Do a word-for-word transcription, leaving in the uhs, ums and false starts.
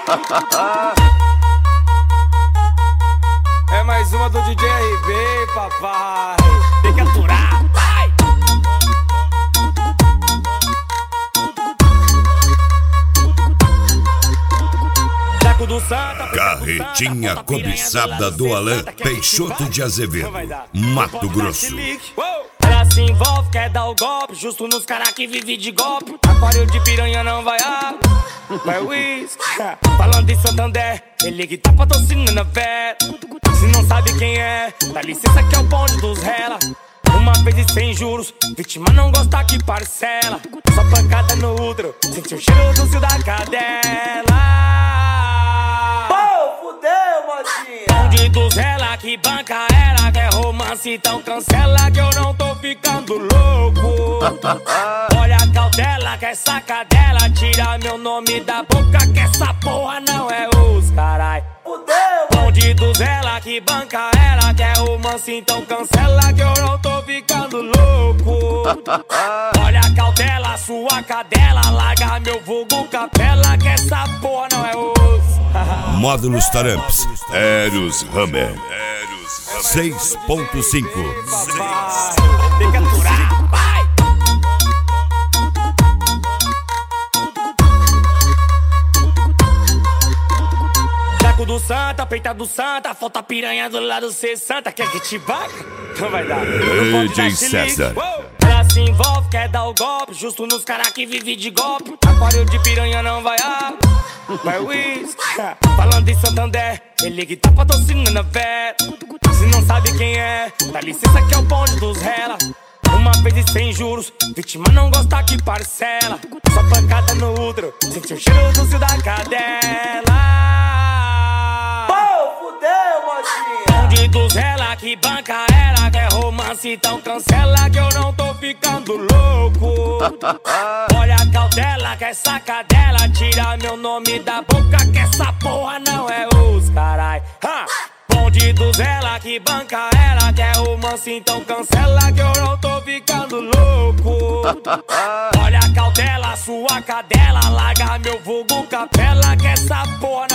É mais uma do D J R B, papai. Tem que aturar, vai! Do Santa, Carretinha cobiçada do Alain Peixoto de Azevedo, Mato Grosso. Ela se envolve, quer dar o golpe, justo nos caras que vive de golpe. Aquário de piranha não vai ar, vai whisky. Falando em Santander, ele que tá patrocinando a fé. Se não sabe quem é, dá licença que é o bonde dos rela. Uma vez e sem juros, vítima não gosta que parcela. Só pancada no útero, sente o cheiro do cio da cadela. Bonde dos rela que banca ela, quer romance, então cancela que eu não tô ficando louco. Olha a cautela, que essa cadela tira meu nome da boca, que essa porra não é os carai. Bonde dos rela que banca ela, quer romance, então cancela que eu não tô ficando louco. Olha a cautela, sua cadela, larga meu vulgo capela, que essa porra não é os. Módulos Taramps, Eros Hammer seis ponto cinco. Tem que aturar, vai! Jaco do Santa, peita do Santa, falta piranha do lado sessenta. Quer que te vaca? Não vai dar. D J César. Ela se envolve, quer dar o golpe, justo nos caras que vive de golpe. Aquário de piranha não vai ar, vai whisky. Falando em Santander, ele que tá patrocinando a fé. Se não sabe quem é, dá licença que é o bonde dos rela. Uma vez e sem juros, vítima não gosta que parcela. Só pancada no útero, sente o cheiro do cio da cadela. Bonde dos rela que banca ela, quer romance, então cancela que eu não tô ficando louco. Olha a cautela, que essa cadela tira meu nome da boca, que essa porra não é os carai. Ha! Bonde dos rela que banca ela, quer romance, então cancela que eu não tô ficando louco. Olha a cautela, sua cadela, larga meu vulgo capela, que essa porra